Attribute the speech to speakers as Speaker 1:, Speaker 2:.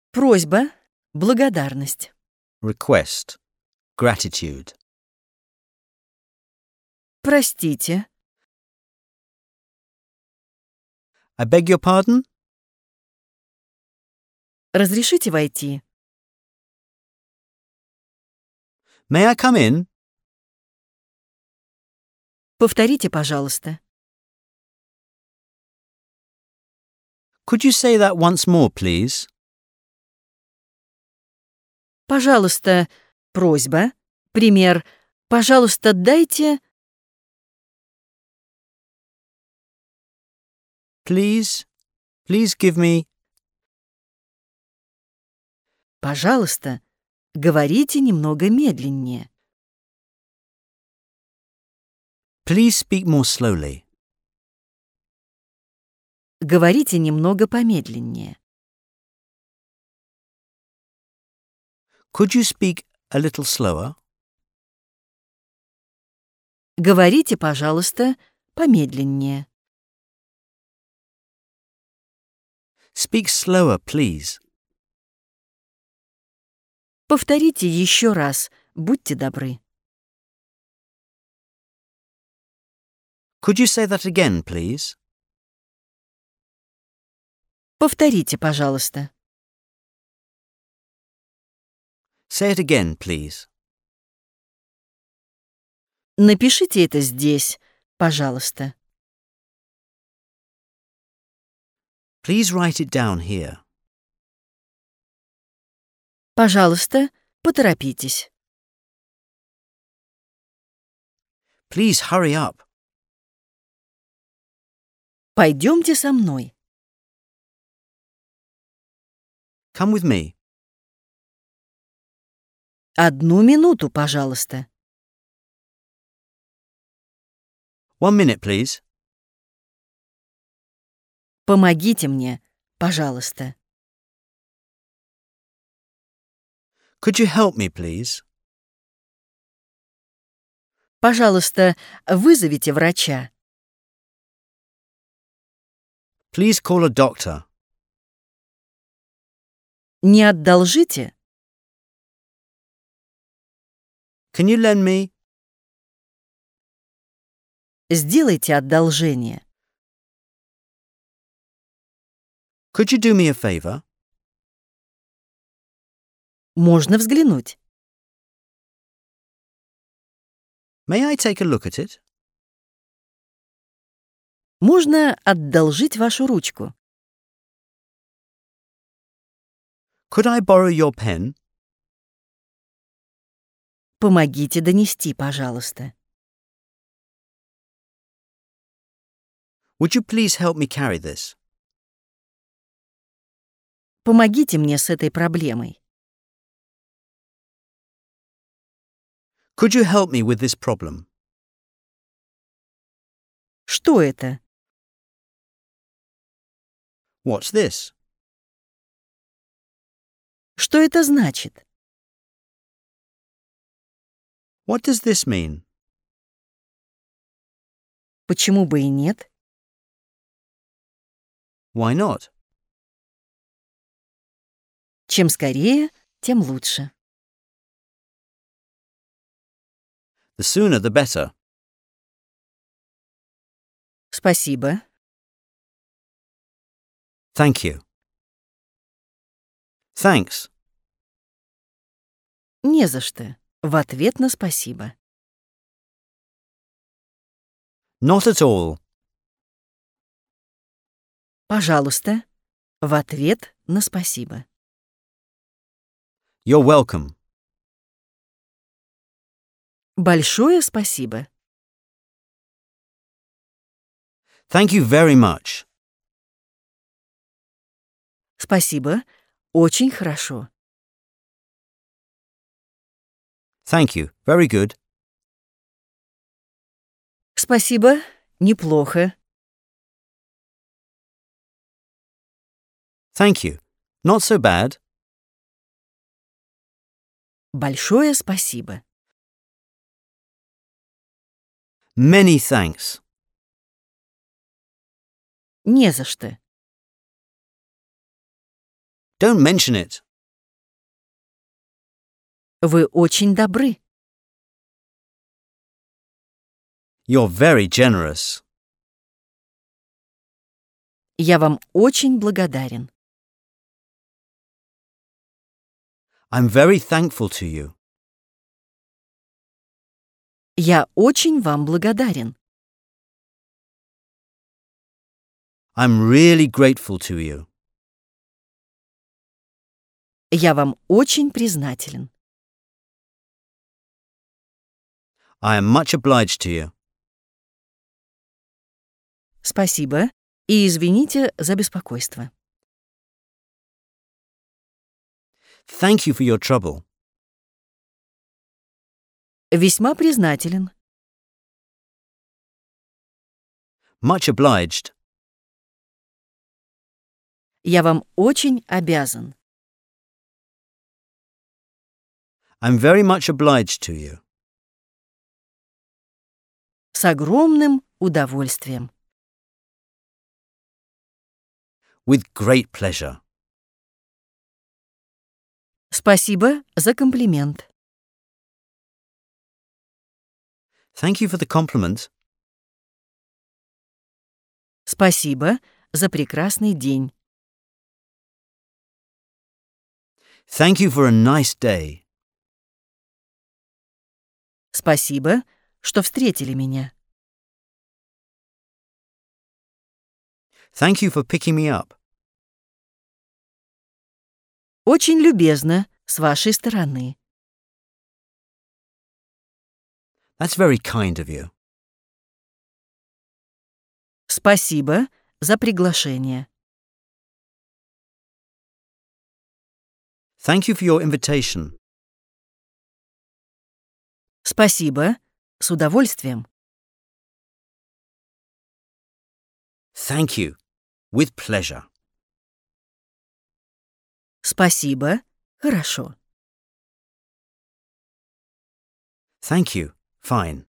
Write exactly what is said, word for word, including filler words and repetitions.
Speaker 1: Просьба, благодарность.
Speaker 2: Request. Gratitude.
Speaker 1: Простите.
Speaker 2: I beg your pardon?
Speaker 1: Разрешите войти?
Speaker 2: May I come in?
Speaker 1: Повторите, пожалуйста.
Speaker 2: Could you say that once more, please?
Speaker 1: Пожалуйста, просьба. Пример. Пожалуйста, дайте...
Speaker 2: Please? Please give me...
Speaker 1: Пожалуйста, говорите немного медленнее.
Speaker 2: Please speak more slowly.
Speaker 1: Говорите немного помедленнее.
Speaker 2: Could you speak a little slower?
Speaker 1: Говорите, пожалуйста, помедленнее.
Speaker 2: Speak slower, please.
Speaker 1: Повторите еще раз, будьте добры.
Speaker 2: Could you say that again, please?
Speaker 1: Повторите, пожалуйста.
Speaker 2: Say it again, please.
Speaker 1: Напишите это здесь, пожалуйста.
Speaker 2: Please write it down here.
Speaker 1: Пожалуйста, поторопитесь.
Speaker 2: Please hurry up.
Speaker 1: Пойдемте со мной.
Speaker 2: Come with me.
Speaker 1: Одну минуту, пожалуйста.
Speaker 2: One minute, please.
Speaker 1: Помогите мне, пожалуйста.
Speaker 2: Could you help me, please?
Speaker 1: Пожалуйста, вызовите врача.
Speaker 2: Please call a doctor.
Speaker 1: Не одолжите?
Speaker 2: Can you lend me?
Speaker 1: Сделайте одолжение.
Speaker 2: Could you do me a favor?
Speaker 1: Можно взглянуть.
Speaker 2: May I take a look at it?
Speaker 1: Можно одолжить вашу ручку.
Speaker 2: Could I borrow your pen?
Speaker 1: Помогите донести, пожалуйста.
Speaker 2: Would you please help me carry this?
Speaker 1: Помогите мне с этой проблемой.
Speaker 2: Could you help me with this problem?
Speaker 1: Что это?
Speaker 2: What's this?
Speaker 1: Что это значит?
Speaker 2: What does this mean?
Speaker 1: Почему бы и нет?
Speaker 2: Why not?
Speaker 1: Чем скорее, тем лучше.
Speaker 2: The sooner the better.
Speaker 1: Спасибо.
Speaker 2: Thank you. Thanks.
Speaker 1: Не за что. В ответ на спасибо.
Speaker 2: Not at all.
Speaker 1: Пожалуйста. В ответ на спасибо.
Speaker 2: You're welcome.
Speaker 1: Большое спасибо.
Speaker 2: Thank you very much.
Speaker 1: Спасибо. Очень хорошо.
Speaker 2: Thank you. Very good.
Speaker 1: Спасибо. Неплохо.
Speaker 2: Thank you. Not so bad.
Speaker 1: Большое спасибо.
Speaker 2: Many thanks.
Speaker 1: Не за что.
Speaker 2: Don't mention it.
Speaker 1: Вы очень добры.
Speaker 2: You're very generous.
Speaker 1: Я вам очень благодарен.
Speaker 2: I'm very thankful to you.
Speaker 1: Я очень вам благодарен.
Speaker 2: I'm really grateful to you.
Speaker 1: Я вам очень признателен.
Speaker 2: I am much obliged to you.
Speaker 1: Спасибо и извините за беспокойство.
Speaker 2: Thank you for your trouble.
Speaker 1: Весьма признателен.
Speaker 2: Much obliged.
Speaker 1: Я вам очень обязан.
Speaker 2: I'm very much obliged to you.
Speaker 1: С огромным удовольствием.
Speaker 2: With great pleasure.
Speaker 1: Спасибо за комплимент.
Speaker 2: Thank you for the compliment.
Speaker 1: Спасибо за прекрасный день.
Speaker 2: Thank you for a nice day.
Speaker 1: Спасибо, что встретили меня.
Speaker 2: Thank you for picking me up.
Speaker 1: Очень любезно с вашей стороны.
Speaker 2: That's very kind of you.
Speaker 1: Спасибо за приглашение.
Speaker 2: Thank you for your invitation.
Speaker 1: Спасибо, с удовольствием.
Speaker 2: Thank you. With pleasure.
Speaker 1: Спасибо, хорошо.
Speaker 2: Thank you. Fine.